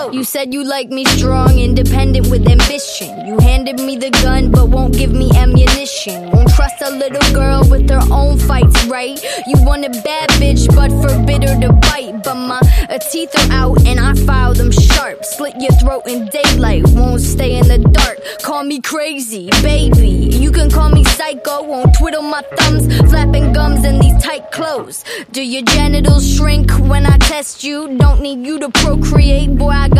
You said you like me strong, independent with ambition. You handed me the gun but won't give me ammunition. Won't trust a little girl with her own fights, right? You want a bad bitch but forbid her to bite. But my teeth are out and I file them sharp. Slit your throat in daylight, won't stay in the dark. Call me crazy, baby. You can call me psycho, won't twiddle my thumbs, flapping gums in these tight clothes. Do your genitals shrink when I test you? Don't need you to procreate, boy, I got